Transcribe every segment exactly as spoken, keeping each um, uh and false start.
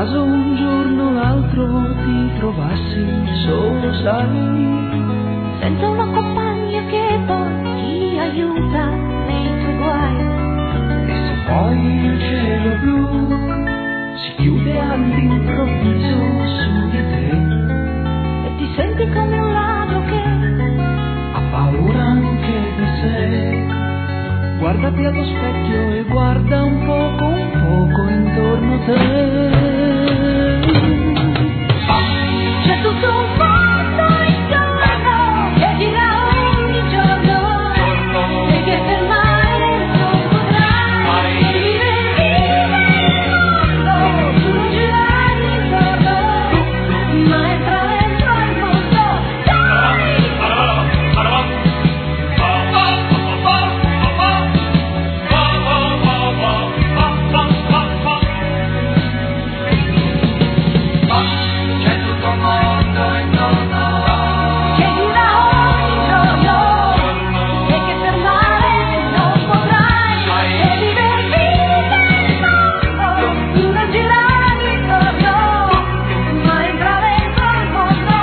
caso un giorno o l'altro ti trovassi solo, sai, senza una compagna che poi ti aiuta nei tuoi guai. E se poi il cielo blu si chiude all'improvviso su di te e ti senti come un ladro che ha paura anche di sé, guardati allo specchio e guarda un poco, un poco intorno a te. C'è tutto un mondo intorno che gira ogni giorno e che fermare non potrai. Vive, vive il mondo, tu non girare intorno, ma entra dentro il mondo. Dai! C'è tutto un mondo intorno Che gira ogni giorno e che fermare non potrai. E vive, vive il mondo, tu non girare intorno, ma entra dentro il mondo.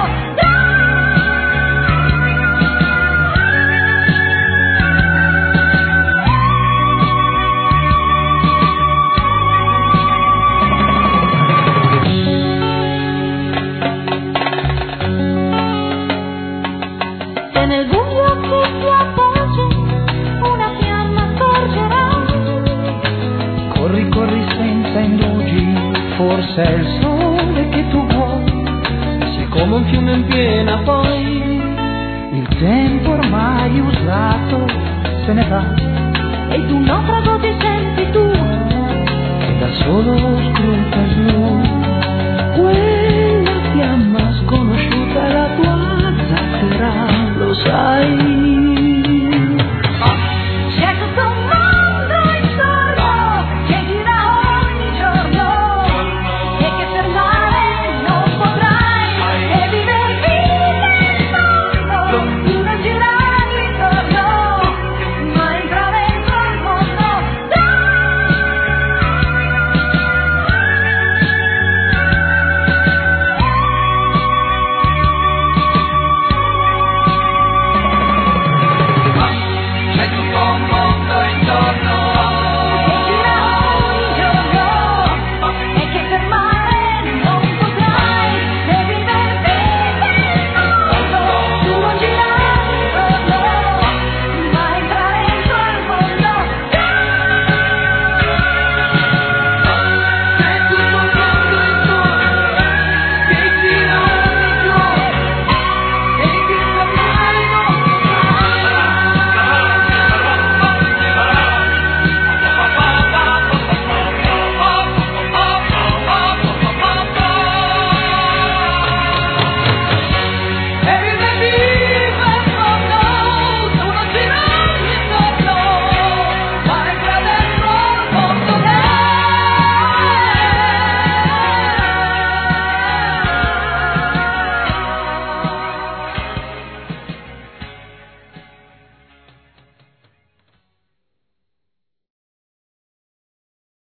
Se nel buio che ti avvolge una fiamma sorgerà, corri, corri senza indugi, forse è il sole che tu vuoi, sei come un fiume in piena poi, il tempo ormai usato se ne va, ed un naufrago ti senti tu. e da solo scruta il blu, quella fiamma sconosciuta è la tua zattera, lo sai. C'è tutto un mondo intorno che gira ogni giorno e che fermare non potrai. E vive, vive il mondo, tu non girare